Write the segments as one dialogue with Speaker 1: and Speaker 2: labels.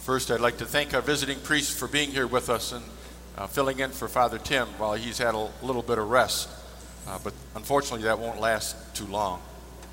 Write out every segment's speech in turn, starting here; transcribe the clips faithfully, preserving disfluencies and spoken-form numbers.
Speaker 1: First, I'd like to thank our visiting priest for being here with us and uh, filling in for Father Tim while he's had a little bit of rest. Uh, but unfortunately, that won't last too long.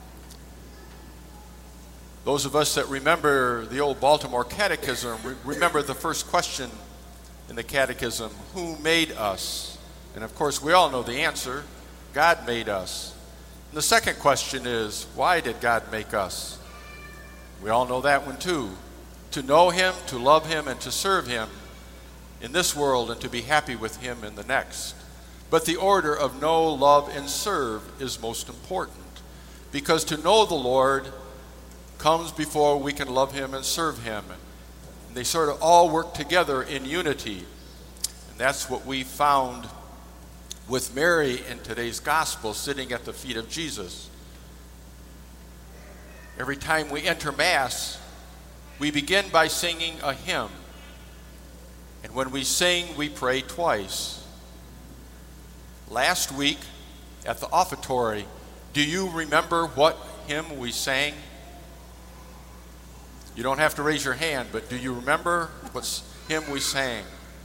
Speaker 1: Those of us that remember the old Baltimore Catechism re- remember the first question in the Catechism: who made us? And of course, we all know the answer: God made us. And the second question is, why did God make us? We all know that one too. To know him, to love him, and to serve him in this world, and to be happy with him in the next. But the order of know, love, and serve is most important, because to know the Lord comes before we can love him and serve him. And they sort of all work together in unity. And that's what we found with Mary in today's gospel, sitting at the feet of Jesus. Every time we enter Mass, we begin by singing a hymn. And when we sing, we pray twice. Last week at the offertory, do you remember what hymn we sang? You don't have to raise your hand, but do you remember what hymn we sang?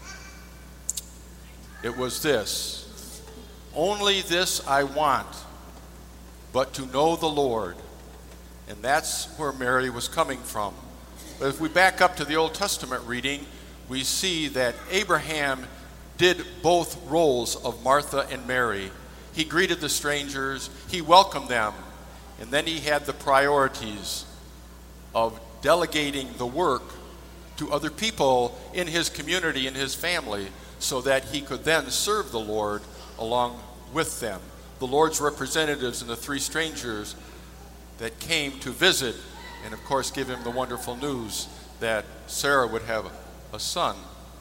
Speaker 1: It was this: only this I want, but to know the Lord. And that's where Mary was coming from. But if we back up to the Old Testament reading, we see that Abraham did both roles of Martha and Mary. He greeted the strangers, he welcomed them, and then he had the priorities of delegating the work to other people in his community, in his family, so that he could then serve the Lord along with them. The Lord's representatives and the three strangers that came to visit, and of course give him the wonderful news that Sarah would have a son.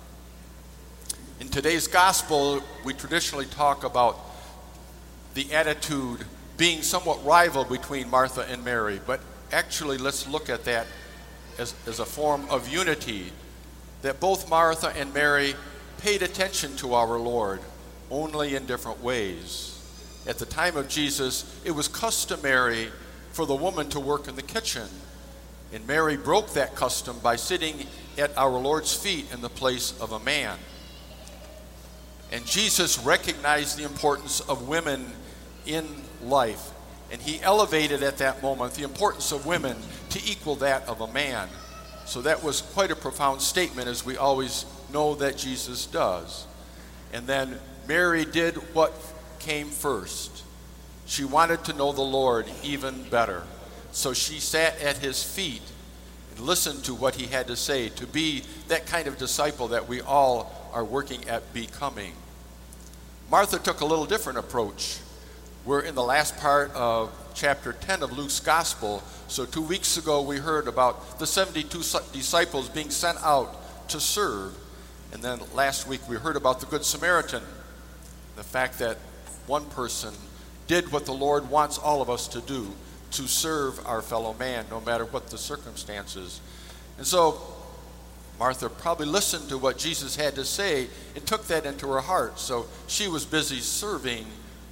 Speaker 1: In today's gospel, we traditionally talk about the attitude being somewhat rival between Martha and Mary, but actually let's look at that as, as a form of unity, that both Martha and Mary paid attention to our Lord, only in different ways. At the time of Jesus, it was customary for the woman to work in the kitchen, and Mary broke that custom by sitting at our Lord's feet in the place of a man. And Jesus recognized the importance of women in life, and he elevated at that moment the importance of women to equal that of a man. So that was quite a profound statement, as we always know that Jesus does. And then Mary did what came first. She wanted to know the Lord even better. So she sat at his feet and listened to what he had to say, to be that kind of disciple that we all are working at becoming. Martha took a little different approach. We're in the last part of chapter ten of Luke's gospel. So two weeks ago we heard about the seventy-two disciples being sent out to serve. And then last week we heard about the Good Samaritan, the fact that one person did what the Lord wants all of us to do, to serve our fellow man, no matter what the circumstances. And so Martha probably listened to what Jesus had to say and took that into her heart. So she was busy serving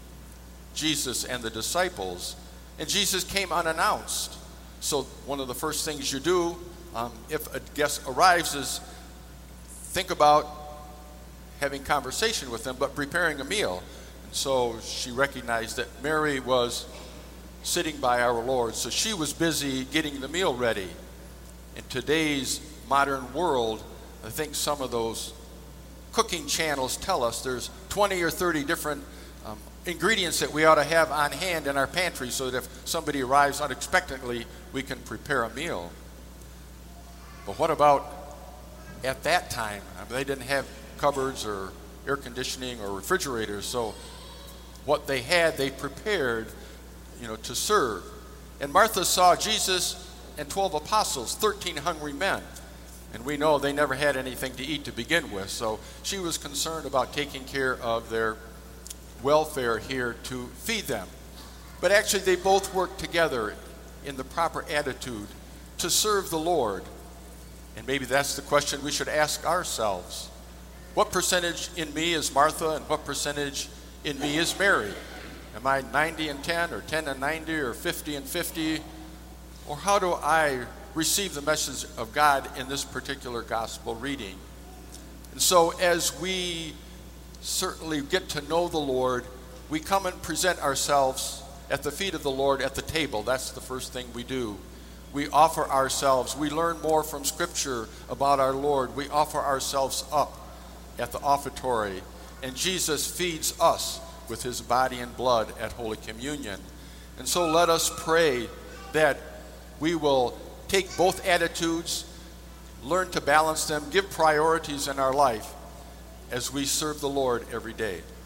Speaker 1: Jesus and the disciples. And Jesus came unannounced. So one of the first things you do um, if a guest arrives is think about having conversation with them, but preparing a meal. And so she recognized that Mary was sitting by our Lord. So she was busy getting the meal ready. In today's modern world, I think some of those cooking channels tell us there's twenty or thirty different um, ingredients that we ought to have on hand in our pantry, so that if somebody arrives unexpectedly, we can prepare a meal. But what about at that time? I mean, they didn't have cupboards or air conditioning or refrigerators, so what they had, they prepared, you know, to serve. And Martha saw Jesus and twelve apostles, thirteen hungry men. And we know they never had anything to eat to begin with, so she was concerned about taking care of their welfare here to feed them. But actually they both worked together in the proper attitude to serve the Lord. And maybe that's the question we should ask ourselves. What percentage in me is Martha, and what percentage in me is Mary? Am I ninety and ten, or ten and ninety, or fifty and fifty? Or how do I receive the message of God in this particular gospel reading. And so as we certainly get to know the Lord, we come and present ourselves at the feet of the Lord at the table. That's the first thing we do. We offer ourselves. We learn more from Scripture about our Lord. We offer ourselves up at the offertory, and Jesus feeds us with his body and blood at Holy Communion. And so let us pray that we will take both attitudes, learn to balance them, give priorities in our life as we serve the Lord every day.